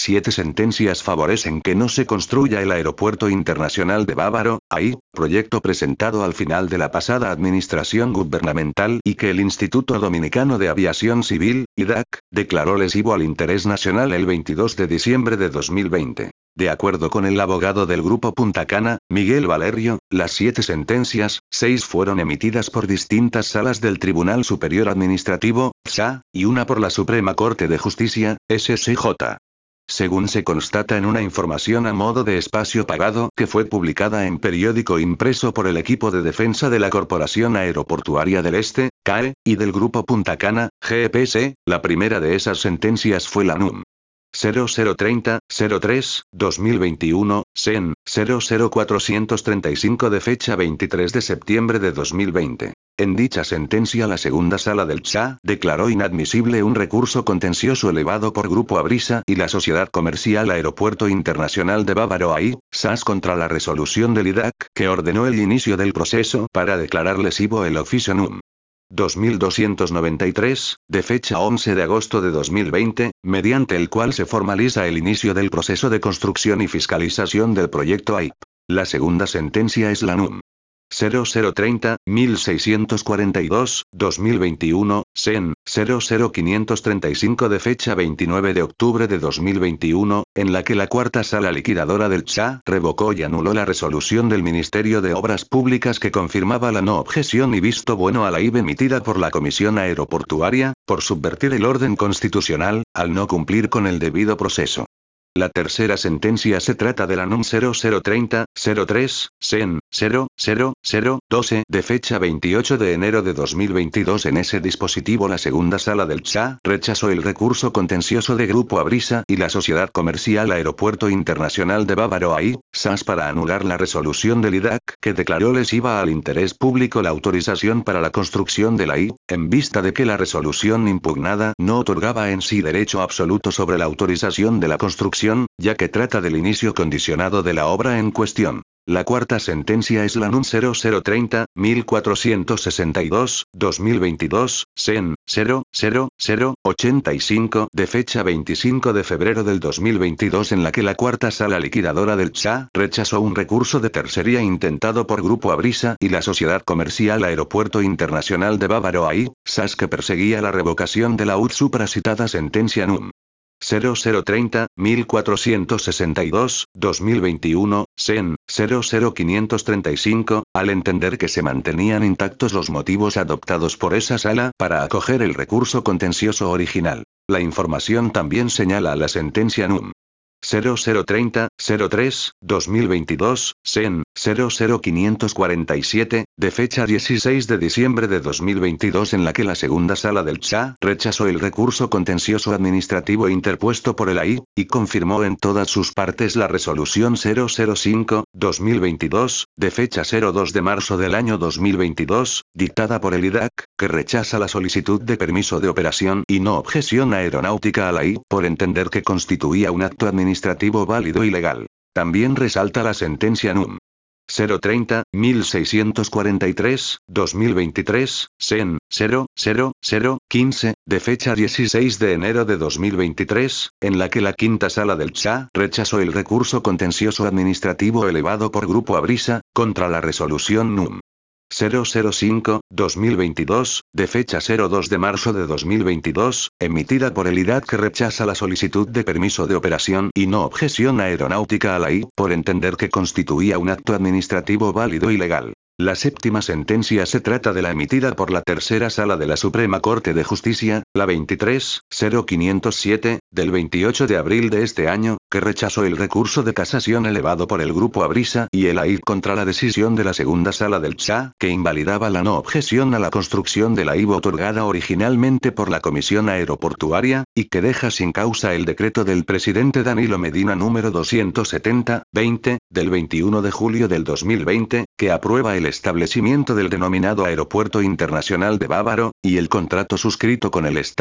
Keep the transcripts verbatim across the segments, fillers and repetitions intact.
Siete sentencias favorecen que no se construya el Aeropuerto Internacional de Bávaro, A I, proyecto presentado al final de la pasada administración gubernamental y que el Instituto Dominicano de Aviación Civil, I D A C, declaró lesivo al interés nacional el veintidós de diciembre de dos mil veinte. De acuerdo con el abogado del Grupo Punta Cana, Miguel Valerio, las siete sentencias, seis fueron emitidas por distintas salas del Tribunal Superior Administrativo, T S A, y una por la Suprema Corte de Justicia, S C J. Según se constata en una información a modo de espacio pagado que fue publicada en periódico impreso por el equipo de defensa de la Corporación Aeroportuaria del Este, C A E, y del Grupo Punta Cana, G P S, la primera de esas sentencias fue la núm. cero cero treinta cero tres dos mil veintiuno, S E N, cero cero cuatrocientos treinta y cinco de fecha veintitrés de septiembre de dos mil veinte. En dicha sentencia la segunda sala del T S A declaró inadmisible un recurso contencioso elevado por Grupo Abrisa y la Sociedad Comercial Aeropuerto Internacional de Bávaro A I, S A S contra la resolución del I D A C que ordenó el inicio del proceso para declarar lesivo el oficio núm. dos mil doscientos noventa y tres, de fecha once de agosto de dos mil veinte, mediante el cual se formaliza el inicio del proceso de construcción y fiscalización del proyecto A I P. La segunda sentencia es la núm. cero cero treinta mil seiscientos cuarenta y dos, dos mil veintiuno, S E N, cero cero quinientos treinta y cinco de fecha veintinueve de octubre de dos mil veintiuno, en la que la cuarta sala liquidadora del T S A revocó y anuló la resolución del Ministerio de Obras Públicas que confirmaba la no objeción y visto bueno a la I B emitida por la Comisión Aeroportuaria, por subvertir el orden constitucional, al no cumplir con el debido proceso. La tercera sentencia se trata de la núm cero cero treinta cero tres, S E N, cero cero cero doce de fecha veintiocho de enero de dos mil veintidós. En ese dispositivo la segunda sala del T S A rechazó el recurso contencioso de Grupo Abrisa y la Sociedad Comercial Aeropuerto Internacional de Bávaro A I, S A S para anular la resolución del I D A C que declaró lesiva al interés público la autorización para la construcción de la I, en vista de que la resolución impugnada no otorgaba en sí derecho absoluto sobre la autorización de la construcción, ya que trata del inicio condicionado de la obra en cuestión. La cuarta sentencia es la núm cero cero treinta mil cuatrocientos sesenta y dos, dos mil veintidós, S E N, cero cero cero ochenta y cinco de fecha veinticinco de febrero del dos mil veintidós, en la que la cuarta sala liquidadora del T S A rechazó un recurso de tercería intentado por Grupo Abrisa y la Sociedad Comercial Aeropuerto Internacional de Bávaro A I, S A S que perseguía la revocación de la U T supracitada sentencia núm. cero cero treinta mil cuatrocientos sesenta y dos, dos mil veintiuno, S E N, cero cero quinientos treinta y cinco, al entender que se mantenían intactos los motivos adoptados por esa sala para acoger el recurso contencioso original. La información también señala a la sentencia núm. cero cero treinta cero tres, dos mil veintidós, S E N, cero cero quinientos cuarenta y siete, de fecha dieciséis de diciembre de dos mil veintidós, en la que la segunda sala del T S A rechazó el recurso contencioso administrativo interpuesto por el A I, y confirmó en todas sus partes la resolución cero cero cinco, dos mil veintidós, de fecha dos de marzo del año dos mil veintidós, dictada por el I D A C, que rechaza la solicitud de permiso de operación y no objeción aeronáutica a la I, por entender que constituía un acto administrativo administrativo válido y legal. También resalta la sentencia núm. cero treinta mil seiscientos cuarenta y tres, dos mil veintitrés, S E N, cero cero cero quince, de fecha dieciséis de enero de dos mil veintitrés, en la que la quinta sala del T S A rechazó el recurso contencioso administrativo elevado por Grupo Abrisa, contra la resolución núm. cero cero cinco, dos mil veintidós, de fecha dos de marzo de dos mil veintidós, emitida por el I D A C que rechaza la solicitud de permiso de operación y no objeción aeronáutica a la I, por entender que constituía un acto administrativo válido y legal. La séptima sentencia se trata de la emitida por la tercera sala de la Suprema Corte de Justicia, la veintitrés cero quinientos siete, del veintiocho de abril de este año, que rechazó el recurso de casación elevado por el Grupo Abrisa y el A I contra la decisión de la segunda sala del T S A, que invalidaba la no objeción a la construcción de la I V A otorgada originalmente por la Comisión Aeroportuaria, y que deja sin causa el decreto del presidente Danilo Medina número doscientos setenta, veinte, del veintiuno de julio del dos mil veinte, que aprueba el establecimiento del denominado Aeropuerto Internacional de Bávaro, y el contrato suscrito con el Estado.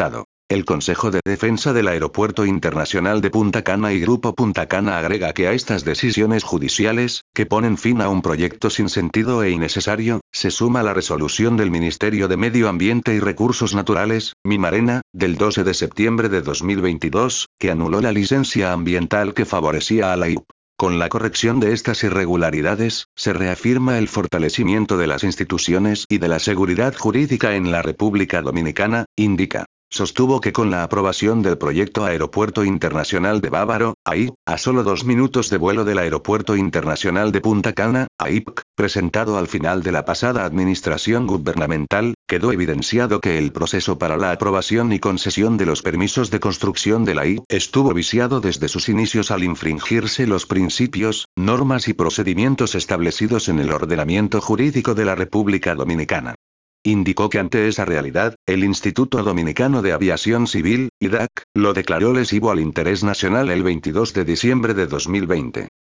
El Consejo de Defensa del Aeropuerto Internacional de Punta Cana y Grupo Punta Cana agrega que a estas decisiones judiciales, que ponen fin a un proyecto sin sentido e innecesario, se suma la resolución del Ministerio de Medio Ambiente y Recursos Naturales, Mimarena, del doce de septiembre de dos mil veintidós, que anuló la licencia ambiental que favorecía a la I U P. Con la corrección de estas irregularidades, se reafirma el fortalecimiento de las instituciones y de la seguridad jurídica en la República Dominicana, indica. Sostuvo que con la aprobación del proyecto Aeropuerto Internacional de Bávaro, A I, a solo dos minutos de vuelo del Aeropuerto Internacional de Punta Cana, A I P C, presentado al final de la pasada administración gubernamental, quedó evidenciado que el proceso para la aprobación y concesión de los permisos de construcción de la I estuvo viciado desde sus inicios al infringirse los principios, normas y procedimientos establecidos en el ordenamiento jurídico de la República Dominicana. Indicó que ante esa realidad, el Instituto Dominicano de Aviación Civil, I D A C, lo declaró lesivo al interés nacional el veintidós de diciembre de dos mil veinte.